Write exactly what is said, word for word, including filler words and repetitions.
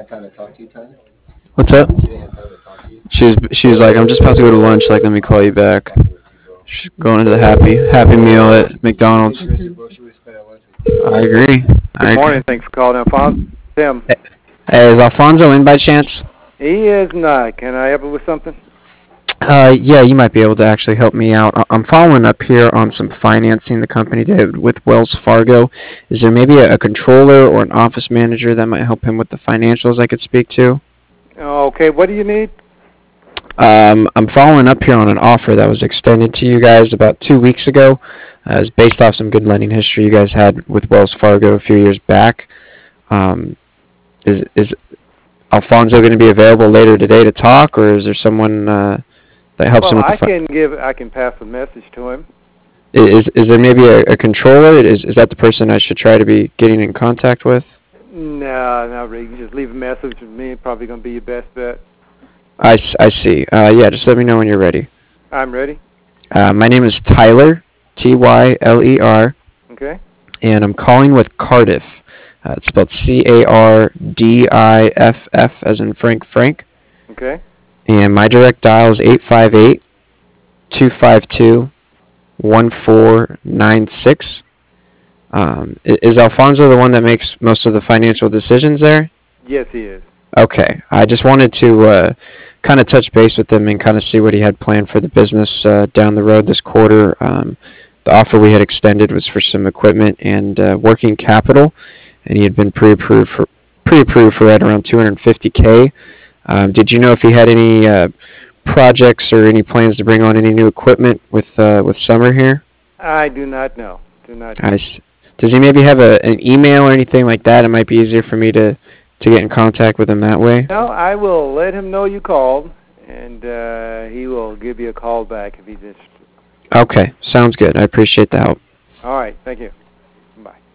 What's up? She was she was like, I'm just about to go to lunch. Like, let me call you back. She's going to the happy happy meal at McDonald's. I agree. I Good morning. agree. Thanks for calling, Alfonso. Tim. Hey, is Alfonso in by chance? He is not. Can I help you with something? Uh, yeah, you might be able to actually help me out. I- I'm following up here on some financing the company did with Wells Fargo. Is there maybe a, a controller or an office manager that might help him with the financials I could speak to? Okay. What do you need? Um, I'm following up here on an offer that was extended to you guys about two weeks ago. Uh, it's based off some good lending history you guys had with Wells Fargo a few years back. Um, is is Alfonso going to be available later today to talk, or is there someone uh, that helps Well, him with the? I Fi- can give. I can pass a message to him. is is there maybe a, a controller? Is is that the person I should try to be getting in contact with? No, not really. You just leave a message with me. Probably going to be your best bet. I, s- I see. Uh, yeah, just let me know when you're ready. I'm ready. Uh, my name is Tyler, T Y L E R. Okay. And I'm calling with Cardiff. Uh, it's spelled C A R D I F F as in Frank Frank. Okay. And my direct dial is eight five eight, two five two, one four nine six. Um, i- is Alfonso the one that makes most of the financial decisions there? Yes, he is. Okay. I just wanted to uh, kind of touch base with him and kind of see what he had planned for the business uh, down the road this quarter. Um, the offer we had extended was for some equipment and uh, working capital, and he had been pre-approved for pre-approved for right around two hundred fifty k. Um, did you know if he had any uh, projects or any plans to bring on any new equipment with uh, with summer here? I do not know. Do not know. I s- Does he maybe have a, an email or anything like that? It might be easier for me to, to get in contact with him that way. No, I will let him know you called, and uh, he will give you a call back if he's interested. Okay, sounds good. I appreciate the help. All right. Thank you. Bye.